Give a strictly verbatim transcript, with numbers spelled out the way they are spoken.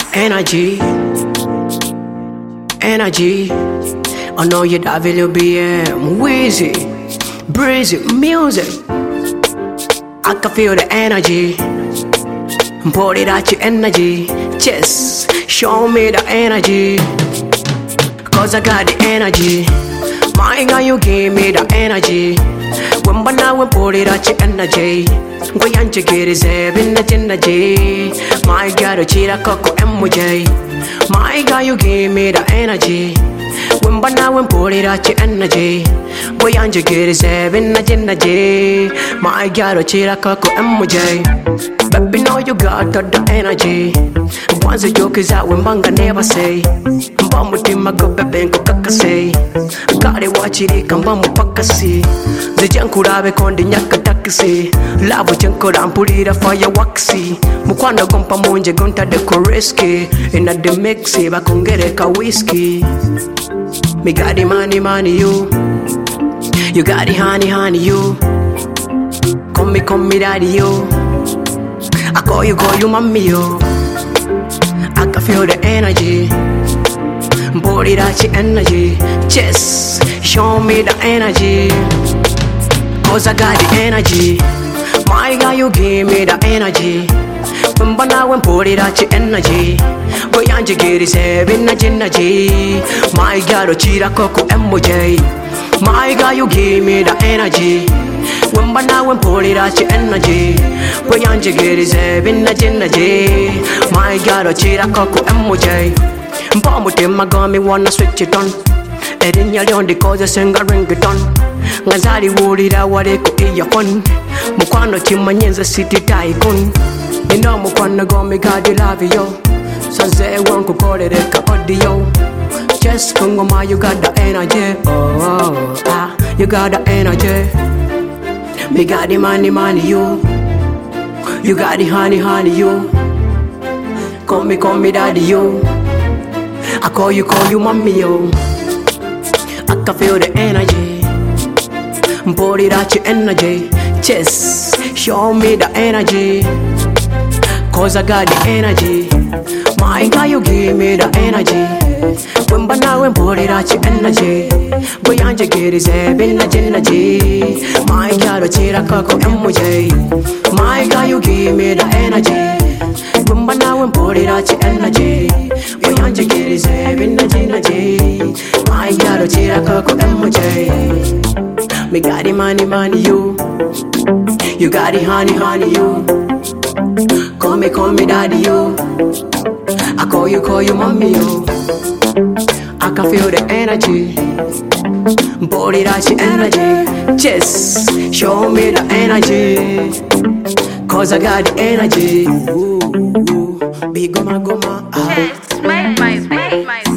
Energy, energy. I know you W B M, Weezy, Breezy, music. I can feel the energy. Put it at your energy. Just show me the energy. Cause I got the energy. My God, you give me the energy. When but now we put it at your energy. Go and check it is in the energy. My God, chira coco M J. My God, you give me the energy. When but now we put it at your energy. Go and check it is in the energy. My God, chira coco M J. Baby, know you got the energy. Once a joke is out when Banga never say. Bambu tima go bebe ko kakase. Got it watch it come bambu pakasi. The jankurabe kondi nyaka takasi. Lavo jankura ampurira fire waxy. Mukwanda gompa monje gonta de koreski. Inna de mixi bakongere ka whiskey. Me got the money money you. You got the honey honey you. Come me come me daddy you. I call you, call you mommy, yo. I can feel the energy. Body that your energy. Just show me the energy. Cause I got the energy. My God, you give me the energy. When but now when body that your energy. Go and you get it seven energy. My God, chira coco M J. My God, you give me the energy. When but now when put it at your energy. When you get is in the energy. My God, chira coco M J. Bomb with my gummy wanna switch it on. And in your own because I sing a ring it on. Ngazari woody that what it could be your fun. Mukwano chimanyenza city tycoon. You know Mukwano go me God you love yo. So say one could call it a audio. Just Kungoma, you got the energy. Oh, oh, ah, you got the energy. Me got the money, money, you. You got the honey, honey, you. Call me, call me daddy, you. I call you, call you mommy, yo. I can feel the energy. Put it at your energy. Just show me the energy. Cause I got the energy. My God, you give me the energy. When but now when put it at your energy. Go and you get is in the energy. My God, chira coco M J. My God, you give me the energy. When but now when put it at your energy. Go and you get is in the energy. My God, chira coco M J. Me got the money, money, you. You got the honey, honey, you. Call me, call me daddy, you. I call you, call you mommy, you. I can feel the energy. Body that's your energy. Just show me the energy. Cause I got the energy. Ooh, ooh, be goma goma. Just make my, make my